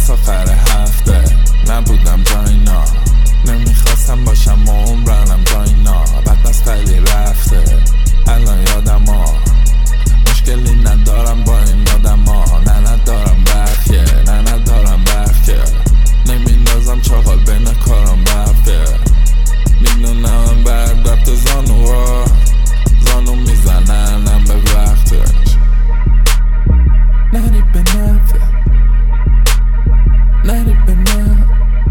بدمست آخر هفته نبودم جا اینا، نمیخواستم باشم عمرنم جا اینا. بدمست خیلی رفته الان یادم ها، مشکلی ندارم با این آدم ها. نه ندارم برخیه، نه ندارم برخیه، نمیندازم چاقال بین کارم برفیه. میدونم بعد رفت زانوها، زانو میزننم به وقتش. نری به نفه، نری به نه،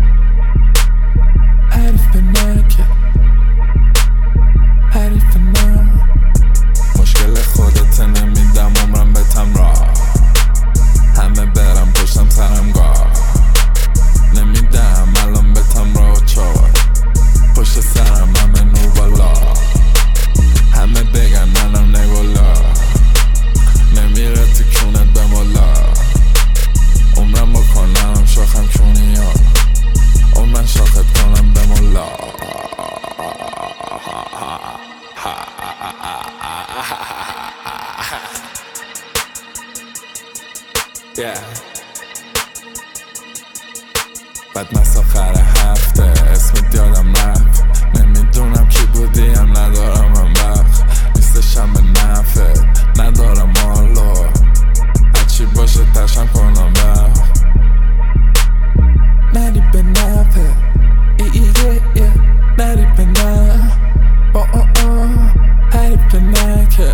حریف به نکه، حریف نه. مشکل خودت نمیدم عمرم بتم راه، همه برم پشتم سرم گاه. نمیدم الان بتم راه چار، پشت سرم همه نور بالا. همه بگن منم نگولا، نمیره تو کونت به مولا. عمرم بکنم شاخم کونی ها، عمرم شاخت کنم به مولا. بدمست آخر هفته اسمت یادم رفت، نمیدونم کی بودی هم ندارم هم وقت. نیستشم به نفت ندارم حالو، هرچی باشه تشم کنم وقت. نری به نفت نری به نه، حریف به نکه،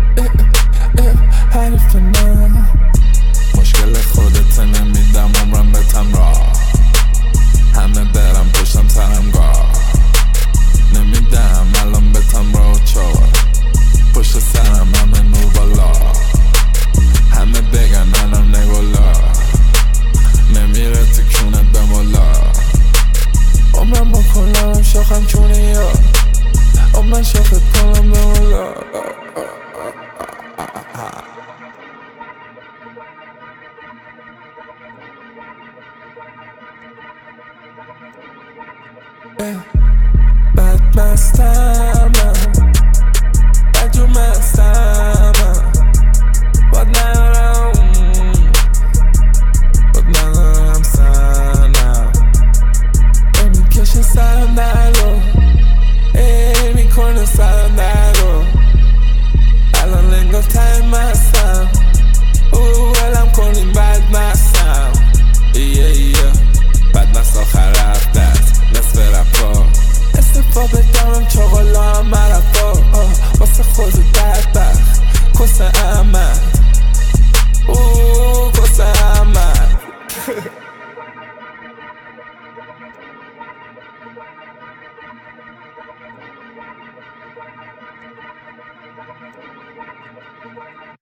حریف نه. مشکل خودت نمیدم عمرم بتم راه، همه برم پشتم سرم گاه. نمیدم الان بتم راه چار، پشت سرم همه نور بالا. همه بگن منم نگولا، نمیره تو کونت به مولا. عمرم بکنم شاخم کونی ها، عمرم شاخت کنم به مولا. بدمستم